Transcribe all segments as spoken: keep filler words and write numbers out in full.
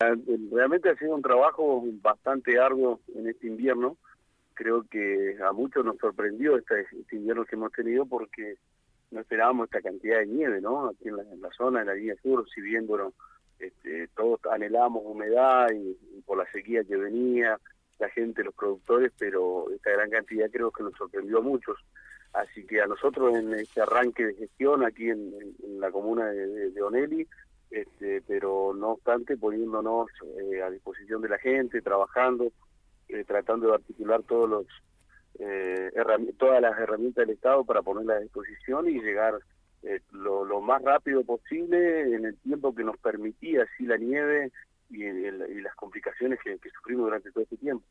Mira, realmente ha sido un trabajo bastante arduo en este invierno. Creo que a muchos nos sorprendió este, este invierno que hemos tenido porque no esperábamos esta cantidad de nieve, ¿no? Aquí en la, en la zona, en la línea sur, si bien, bueno, este, todos anhelábamos humedad y, y por la sequía que venía, la gente, los productores, pero esta gran cantidad creo que nos sorprendió a muchos. Así que a nosotros en este arranque de gestión aquí en, en, en la comuna de, de, de Onelli, este, pero no obstante poniéndonos eh, a disposición de la gente, trabajando, eh, tratando de articular todos los eh, todas las herramientas del Estado para ponerlas a disposición y llegar eh, lo, lo más rápido posible en el tiempo que nos permitía así la nieve y, el, y las complicaciones que, que sufrimos durante todo este tiempo.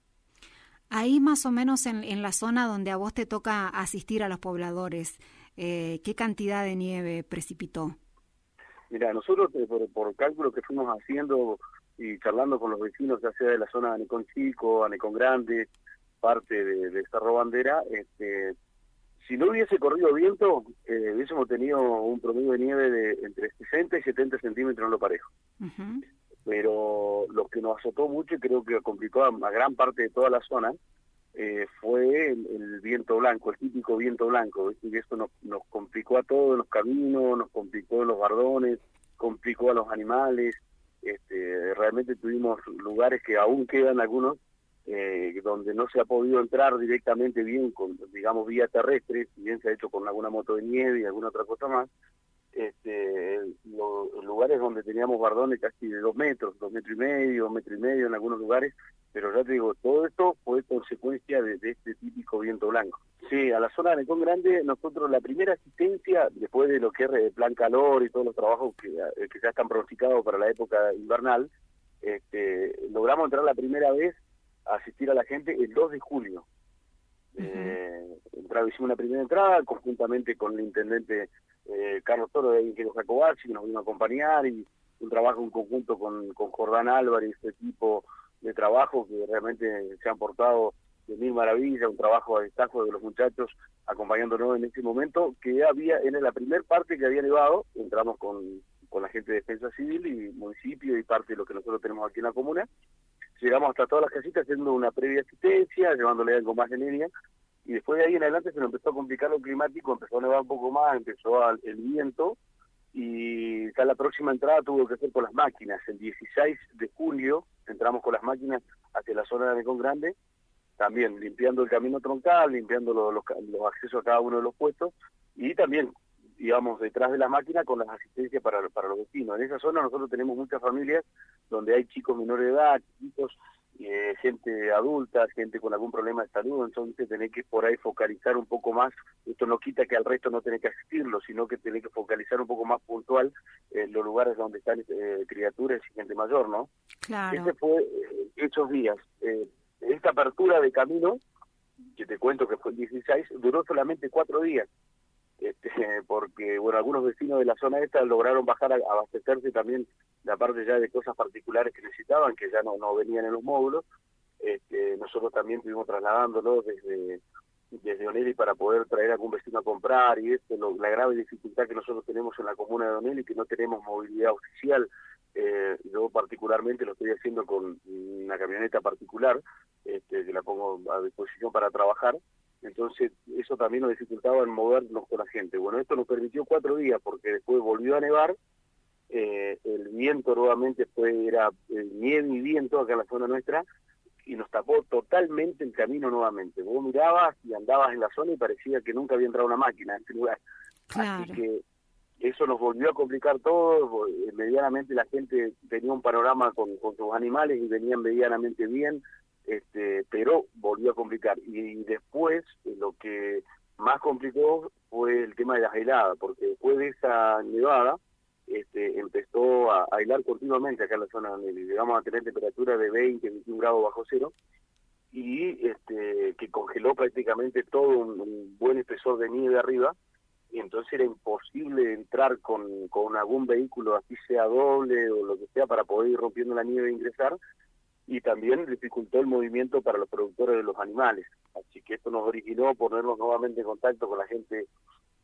Ahí más o menos en, en la zona donde a vos te toca asistir a los pobladores, eh, ¿qué cantidad de nieve precipitó? Mira, nosotros eh, por, por cálculo que fuimos haciendo y charlando con los vecinos, ya sea de la zona de Anecón Chico, Anecón Grande, parte de, de Cerro Bandera, este, si no hubiese corrido viento, eh, hubiésemos tenido un promedio de nieve de entre sesenta y setenta centímetros en lo parejo. Uh-huh. Pero lo que nos azotó mucho y creo que complicó a, a gran parte de toda la zona eh, fue el, el viento blanco, el típico viento blanco, ¿viste? Y eso nos, nos complicó a todos los caminos, nos complicó los bardones, complicó a los animales. Este, realmente tuvimos lugares que aún quedan algunos eh, donde no se ha podido entrar directamente bien con, digamos, vía terrestre, si bien se ha hecho con alguna moto de nieve y alguna otra cosa más. Este, los lugares donde teníamos bardones casi de dos metros, dos metros y medio, un metro y medio en algunos lugares, pero ya te digo, todo esto fue consecuencia de, de este típico viento blanco. Sí, a la zona de Anecón Grande, nosotros la primera asistencia, después de lo que es el plan calor y todos los trabajos que, que ya están pronosticados para la época invernal, este, logramos entrar la primera vez a asistir a la gente el dos de julio. Uh-huh. Eh, entraba, hicimos una primera entrada conjuntamente con el intendente eh, Carlos Toro de Ingenio Jacobacci, que nos vino a acompañar, y un trabajo en conjunto con, con Jordán Álvarez, este equipo de trabajo que realmente se han portado de mil maravillas, un trabajo a destajo de los muchachos acompañándonos en este momento, que había, en la primera parte que había nevado, entramos con, con la gente de Defensa Civil y municipio y parte de lo que nosotros tenemos aquí en la comuna. Llegamos hasta todas las casitas haciendo una previa asistencia, llevándole algo más de línea, y después de ahí en adelante se nos empezó a complicar lo climático, empezó a nevar un poco más, empezó a, el viento, y ya la próxima entrada tuvo que ser con las máquinas. El dieciséis de julio entramos con las máquinas hacia la zona de Anecón Grande, también limpiando el camino troncal, limpiando los, los, los accesos a cada uno de los puestos, y también íbamos detrás de la máquina con las asistencias para, para los vecinos. En esa zona nosotros tenemos muchas familias donde hay chicos menores de edad, chiquitos, eh, gente adulta, gente con algún problema de salud, entonces tenés que por ahí focalizar un poco más. Esto no quita que al resto no tenés que asistirlo, sino que tenés que focalizar un poco más puntual en los lugares donde están eh, criaturas y gente mayor, ¿no? Claro. Ese fue eh, esos días. Eh, esta apertura de camino, que te cuento que fue el dieciséis, duró solamente cuatro días. Este, porque bueno, algunos vecinos de la zona esta lograron bajar a, a abastecerse también la parte ya de cosas particulares que necesitaban, que ya no, no venían en los módulos. Este, nosotros también estuvimos trasladándolos desde, desde Onelli para poder traer a algún vecino a comprar, y esto, lo, la grave dificultad que nosotros tenemos en la comuna de Onelli, que no tenemos movilidad oficial. Eh, yo particularmente lo estoy haciendo con una camioneta particular, este, que la pongo a disposición para trabajar. Entonces eso también nos dificultaba en movernos con la gente. Bueno, esto nos permitió cuatro días porque después volvió a nevar, eh, el viento nuevamente fue, era eh, nieve y viento acá en la zona nuestra, y nos tapó totalmente el camino nuevamente. Vos mirabas y andabas en la zona y parecía que nunca había entrado una máquina en este lugar. Claro. Así que eso nos volvió a complicar todo. Medianamente la gente tenía un panorama con, con sus animales y venían medianamente bien. Este, pero volvió a complicar. Y después lo que más complicó fue el tema de las heladas, porque después de esa nevada este, empezó a, a helar continuamente acá en la zona donde llegamos a tener temperatura de veinte, veintiún grados bajo cero, y este, que congeló prácticamente todo un, un buen espesor de nieve arriba, y entonces era imposible entrar con, con algún vehículo, así sea doble o lo que sea, para poder ir rompiendo la nieve e ingresar. Y también dificultó el movimiento para los productores de los animales. Así que esto nos originó ponernos nuevamente en contacto con la gente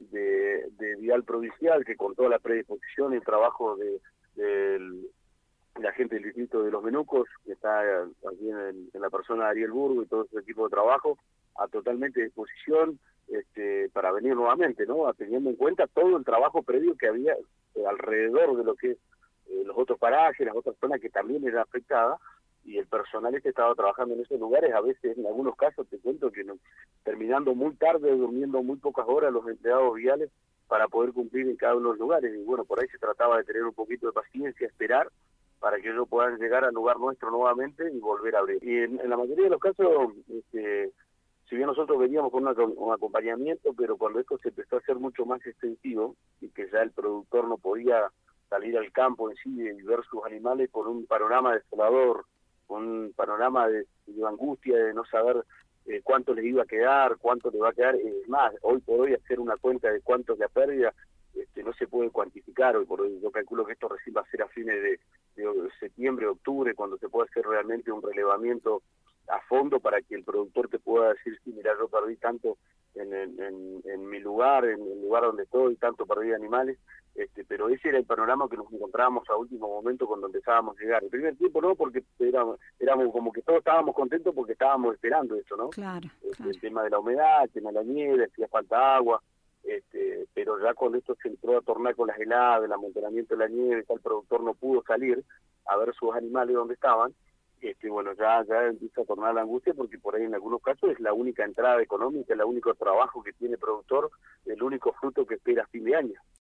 de, de Vial Provincial, que con toda la predisposición y el trabajo de, del, la gente del distrito de Los Menucos, que está aquí en, en la persona de Ariel Burgo y todo su equipo de trabajo, a totalmente disposición este, para venir nuevamente, ¿no? Teniendo en cuenta todo el trabajo previo que había eh, alrededor de lo que es eh, los otros parajes, las otras zonas que también eran afectadas, y el personal este estaba trabajando en esos lugares, a veces en algunos casos te cuento que no, terminando muy tarde, durmiendo muy pocas horas los empleados viales para poder cumplir en cada uno de los lugares, y bueno, por ahí se trataba de tener un poquito de paciencia, esperar para que ellos puedan llegar al lugar nuestro nuevamente y volver a abrir. Y en, en la mayoría de los casos, este, si bien nosotros veníamos con una, un acompañamiento, pero cuando esto se empezó a hacer mucho más extensivo y que ya el productor no podía salir al campo en sí y ver sus animales con un panorama desolador, con un panorama de, de angustia, de no saber eh, cuánto les iba a quedar, cuánto les va a quedar, es eh, más, hoy por hoy hacer una cuenta de cuánto es la pérdida, este, no se puede cuantificar hoy por hoy. Yo calculo que esto recién va a ser a fines de, de septiembre, octubre, cuando se pueda hacer realmente un relevamiento a fondo para que el productor te pueda decir, sí, mira, yo perdí tanto en, en, en, en mi lugar, en el lugar donde estoy, tanto perdí animales, este, pero ese era el panorama que nos encontrábamos a último momento cuando empezábamos a llegar. El primer tiempo no, porque éramos, éramos como que todos estábamos contentos porque estábamos esperando esto, ¿no? Claro, este, claro. El tema de la humedad, el tema de la nieve, hacía falta agua, este, pero ya con esto se entró a tornar con las heladas, el amontonamiento de la nieve, el productor no pudo salir a ver sus animales donde estaban. Este, bueno, ya, ya empieza a tornar la angustia porque por ahí en algunos casos es la única entrada económica, el único trabajo que tiene el productor, el único fruto que espera a fin de año.